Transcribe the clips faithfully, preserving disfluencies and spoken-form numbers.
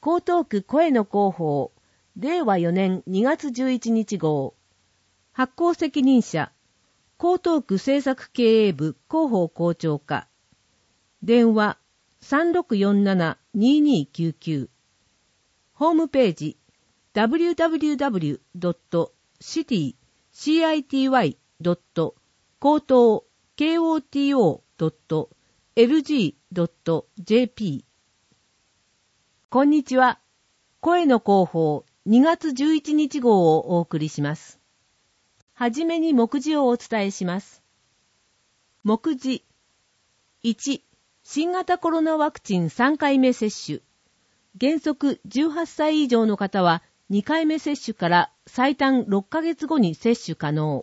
江東区声の広報、れいわよねんにがつじゅういちにち号。発行責任者、江東区政策経営部広報校長課。電話 さんろくよんななにーにーきゅうきゅう。ホームページ ダブリューダブリューダブリュードットシティドットコトードットエルジードットジェーピー。こんにちは。声の広報にがつじゅういちにち号をお送りします。はじめに目次をお伝えします。目次いち、新型コロナワクチンさんかいめ接種。原則じゅうはっさい以上の方はにかいめ接種から最短ろっかげつごに接種可能。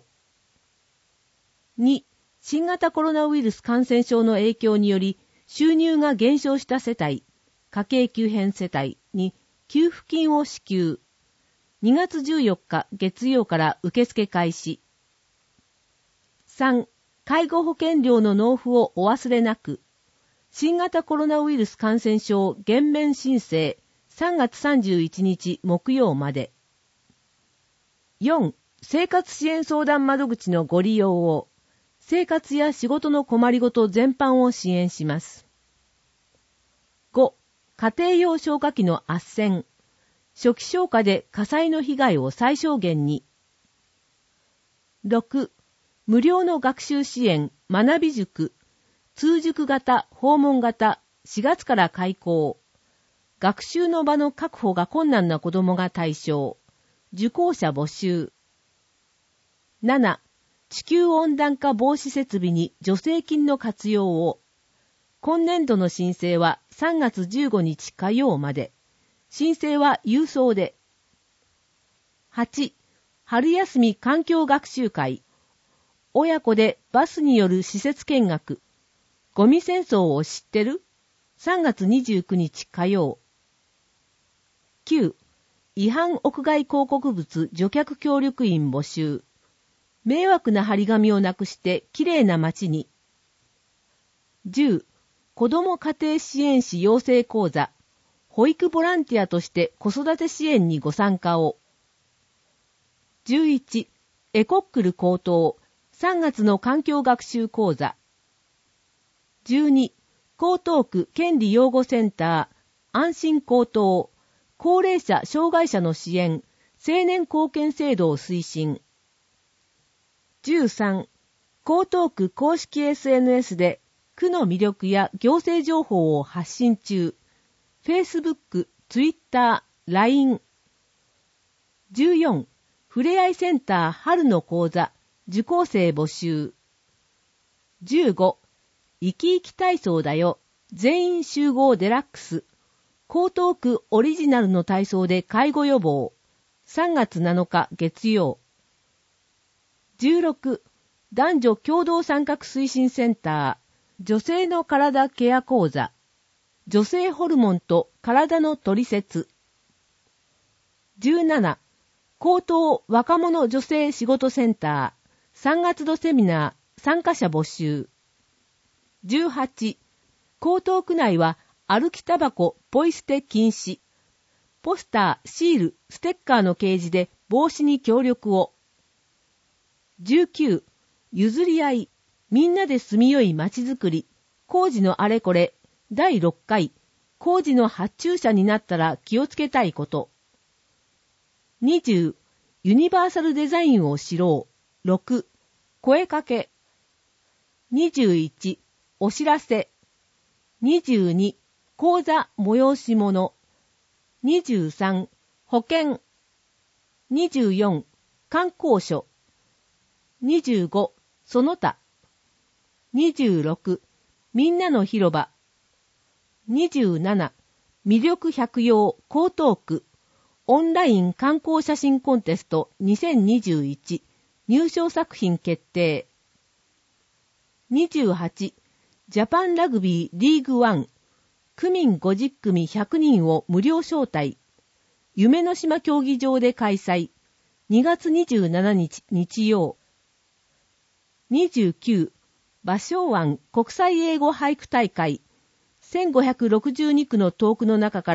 に、新型コロナウイルス感染症の影響により収入が減少した世帯、家計急変世帯に給付金を支給。にがつじゅうよっか月曜から受付開始。さん、介護保険料の納付をお忘れなく。新型コロナウイルス感染症減免申請さんがつさんじゅういちにち木曜まで。よん、生活支援相談窓口のご利用を。生活や仕事の困りごと全般を支援します。ご、家庭用消火器の斡旋。初期消火で火災の被害を最小限に。ろく、無料の学習支援学び塾。通塾型、訪問型、しがつから開講。学習の場の確保が困難な子どもが対象。受講者募集。なな、地球温暖化防止設備に助成金の活用を。今年度の申請はさんがつじゅうごにち火曜まで。申請は郵送で。はち、春休み環境学習会。親子でバスによる施設見学。ゴミ戦争を知ってる？ さんがつにじゅうくにち火曜。きゅう、違反屋外広告物除却協力員募集。迷惑な張り紙をなくしてきれいな街に。じゅう、子ども家庭支援士養成講座。保育ボランティアとして子育て支援にご参加を。じゅういち、エコックル高等。さんがつの環境学習講座。じゅうに、江東区権利養護センター。安心高等。高齢者障害者の支援。青年貢献制度を推進。じゅうさん、江東区公式 エスエヌエス で区の魅力や行政情報を発信中。Facebook、Twitter、ライン。じゅうよん、ふれあいセンター春の講座、受講生募集。じゅうご、生き生き体操だよ、全員集合デラックス。江東区オリジナルの体操で介護予防。さんがつなのか月曜。じゅうろく、男女共同参画推進センター、女性の体ケア講座、女性ホルモンと体の取説。じゅうなな、江東若者女性仕事センター、さんがつどセミナー、参加者募集。じゅうはち、江東区内は歩きタバコポイ捨て禁止。ポスター、シール、ステッカーの掲示で防止に協力を。じゅうきゅう、譲り合い、みんなで住みよい街づくり、工事のあれこれ、だいろっかい、工事の発注者になったら気をつけたいこと。にじゅう、ユニバーサルデザインを知ろう。ろく、声かけ。にじゅういち、お知らせ。にじゅうに、講座催し物。にじゅうさん、保険。にじゅうよん、観光所。にじゅうご、その他。にじゅうろく、みんなの広場。にじゅうなな、魅力百葉江東区。オンライン観光写真コンテストにせんにじゅういち。入賞作品決定。にじゅうはち、ジャパンラグビーリーグワン。区民ごじゅっくみひゃくにんを無料招待。夢の島競技場で開催。にがつにじゅうしちにち日曜。にじゅうきゅう、芭蕉湾国際英語俳句大会。せんごひゃくろくじゅうにくのトークの中から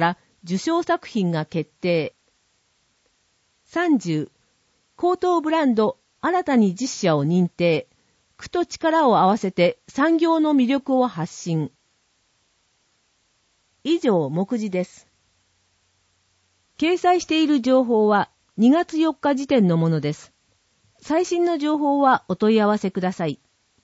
受賞作品が決定。さんじゅう、高等ブランド新たに実社を認定。区と力を合わせて産業の魅力を発信。以上、目次です。掲載している情報はにがつよっか時点のものです。最新の情報はお問い合わせください。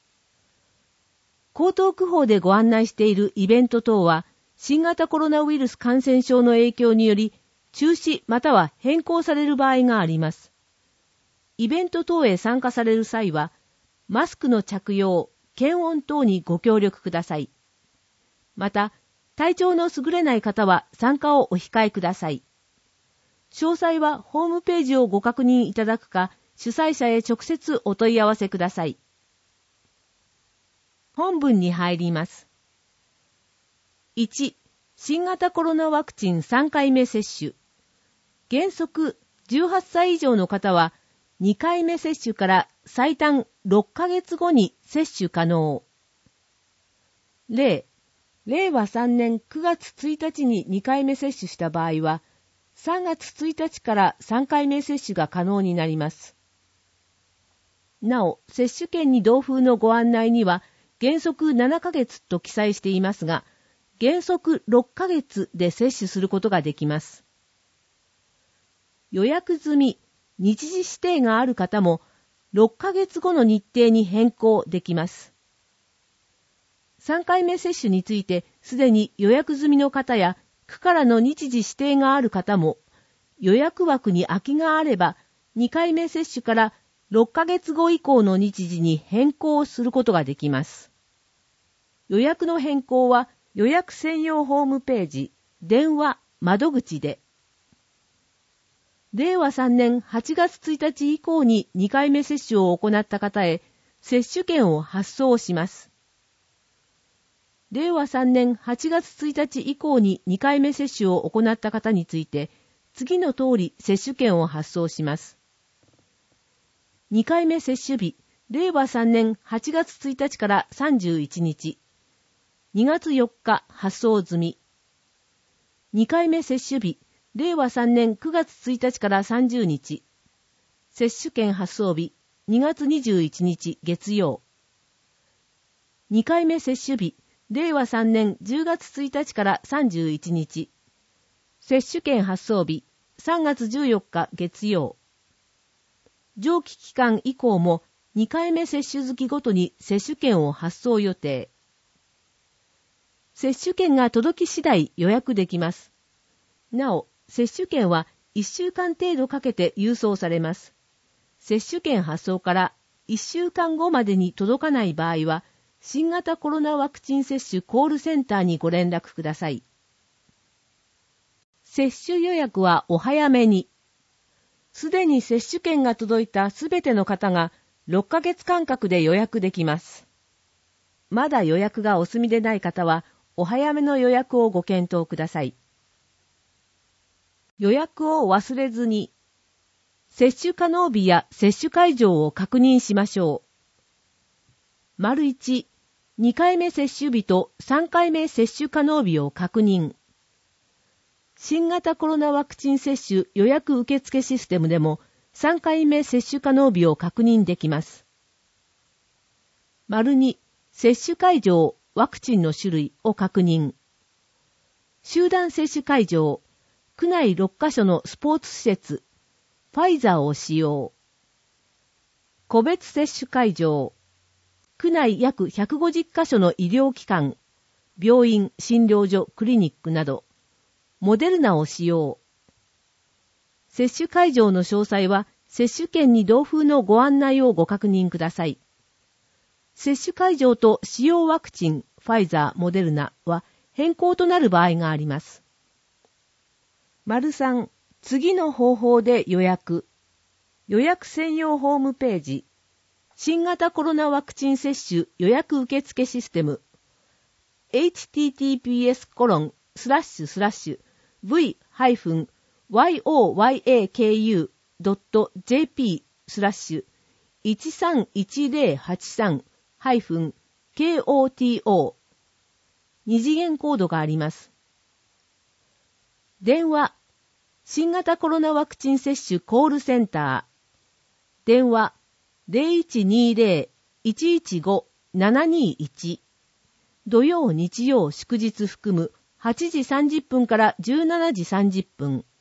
江東区法でご案内しているイベント等は、新型コロナウイルス感染症の影響により、中止または変更される場合があります。イベント等へ参加される際は、マスクの着用、検温等にご協力ください。また、体調の優れない方は参加をお控えください。詳細はホームページをご確認いただくか、主催者へ直接お問い合わせください。本文に入ります。いち、新型コロナワクチンさんかいめ接種。原則じゅうはっさい以上の方はにかいめ接種から最短ろっかげつごに接種可能。例、れいわさんねんくがつついたちににかいめ接種した場合は、さんがつついたちからさんかいめ接種が可能になります。なお、接種券に同封のご案内には、原則ななかげつと記載していますが、原則ろっかげつで接種することができます。予約済み、日時指定がある方も、ろっかげつごの日程に変更できます。さんかいめ接種について、すでに予約済みの方や、区からの日時指定がある方も、予約枠に空きがあれば、にかいめ接種からろっかげつご以降の日時に変更することができます。予約の変更は予約専用ホームページ、電話、窓口で。れいわさんねんはちがつついたち以降ににかいめ接種を行った方へ接種券を発送します。れいわさんねんはちがつついたち以降ににかいめ接種を行った方について、次の通り接種券を発送します。にかいめ接種日、れいわさんねんはちがつついたちからさんじゅういちにち、にがつよっか発送済み。にかいめ接種日、れいわさんねんくがつついたちからさんじゅうにち、接種券発送日、にがつにじゅういちにち月曜。にかいめ接種日、れいわさんねんじゅうがつついたちからさんじゅういちにち、接種券発送日、さんがつじゅうよっか月曜。上記期間以降もにかいめ接種月ごとに接種券を発送予定。接種券が届き次第予約できます。なお、接種券はいっしゅうかん程度かけて郵送されます。接種券発送からいっしゅうかんごまでに届かない場合は、新型コロナワクチン接種コールセンターにご連絡ください。接種予約はお早めに。すでに接種券が届いたすべての方がろっかげつ間隔で予約できます。まだ予約がお済みでない方は、お早めの予約をご検討ください。予約を忘れずに、接種可能日や接種会場を確認しましょう。丸いち、にかいめ接種日とさんかいめ接種可能日を確認。新型コロナワクチン接種予約受付システムでもさんかいめ接種可能日を確認できます。丸に、接種会場、ワクチンの種類を確認。集団接種会場、区内ろっかしょのスポーツ施設、ファイザーを使用。個別接種会場、区内約ひゃくごじゅっかしょの医療機関、病院、診療所、クリニックなど、モデルナを使用。接種会場の詳細は、接種券に同封のご案内をご確認ください。接種会場と使用ワクチン、ファイザー、モデルナは変更となる場合があります。丸さん、次の方法で予約。予約専用ホームページ。新型コロナワクチン接種予約受付システム。エイチティーティーピーエスコロンスラッシュスラッシュブイハイフンワイオーワイエーケーユードットジェーピースラッシュいちさんいちゼロはちさんハイフンケーオーティーオー。二次元コードがあります。 電話、新型コロナワクチン接種コールセンター。電話、ゼロいちにゼロ いちいちご ななにいち。土曜、日曜、祝日含むはちじさんじゅっぷんからじゅうしちじさんじゅっぷん。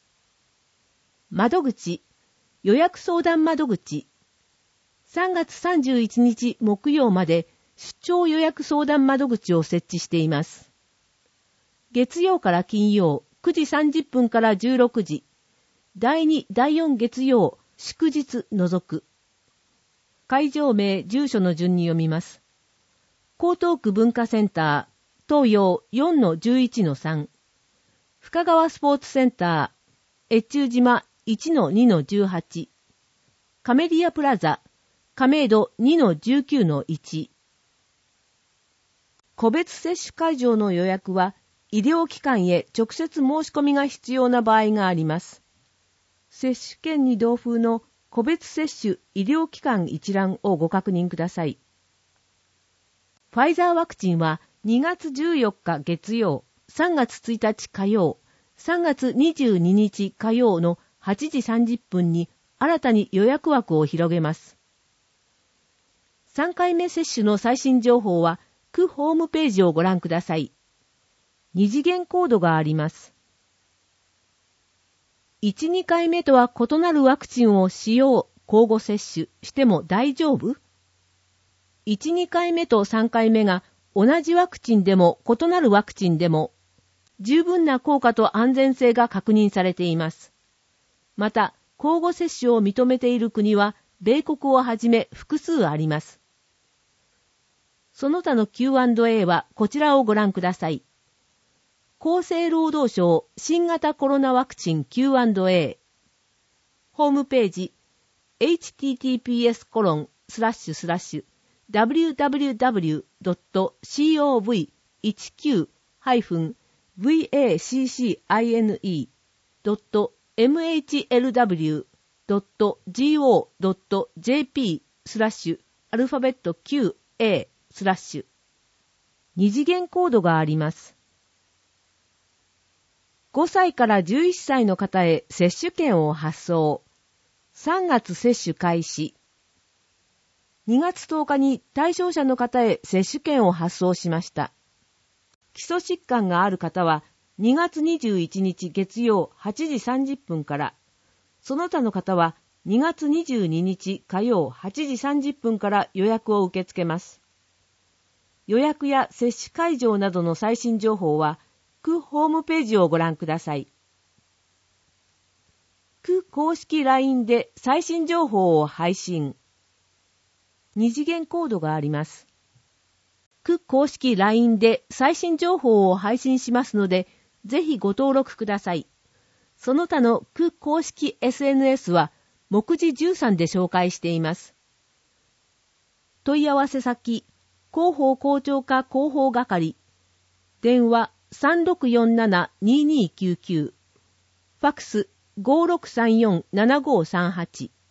窓口、予約相談窓口。さんがつさんじゅういちにち木曜まで出張予約相談窓口を設置しています。月曜から金曜くじさんじゅっぷんからじゅうろくじ。だいに、だいよん月曜、祝日除く。会場名、住所の順に読みます。江東区文化センター、東洋 よんのじゅういちのさん。深川スポーツセンター、越中島 いちのにのじゅうはち。カメリアプラザ、亀戸 にのじゅうきゅうのいち。個別接種会場の予約は、医療機関へ直接申し込みが必要な場合があります。接種券に同封の個別接種医療機関一覧をご確認ください。ファイザーワクチンはにがつじゅうよっか月曜、さんがつついたち火曜、さんがつにじゅうににち火曜のはちじさんじゅっぷんに新たに予約枠を広げます。さんかいめ接種の最新情報は区ホームページをご覧ください。二次元コードがあります。いち、にかいめとは異なるワクチンを使用、交互接種しても大丈夫？ いち、にかいめとさんかいめが同じワクチンでも異なるワクチンでも十分な効果と安全性が確認されています。また、交互接種を認めている国は米国をはじめ複数あります。その他の キューアンドエー はこちらをご覧ください。厚生労働省新型コロナワクチン キューアンドエー ホームページ エイチティーティーピーエスコロンスラッシュスラッシュダブリューダブリューダブリュードットシーオーブイじゅうきゅう ハイフン ブイエーシーシーアイエヌイー ドットエムエイチエルダブリュー ドットジーオー ドットジェーピー スラッシュアルファベット キューエー スラッシュ二次元コードがあります。ごさいからじゅういっさいの方へ接種券を発送。さんがつ接種開始。にがつとおかに対象者の方へ接種券を発送しました。基礎疾患がある方はにがつにじゅういちにち月曜はちじさんじゅっぷんから、その他の方はにがつにじゅうににち火曜はちじさんじゅっぷんから予約を受け付けます。予約や接種会場などの最新情報は、区ホームページをご覧ください。区公式 ライン で最新情報を配信。二次元コードがあります。区公式 ライン で最新情報を配信しますので、ぜひご登録ください。その他の区公式 エスエヌエス は、目次じゅうさんで紹介しています。問い合わせ先、広報広聴課広報係。電話、さんろくよんなな にーにーきゅうきゅう。ファクス、ごろくさんよん ななごさんはち。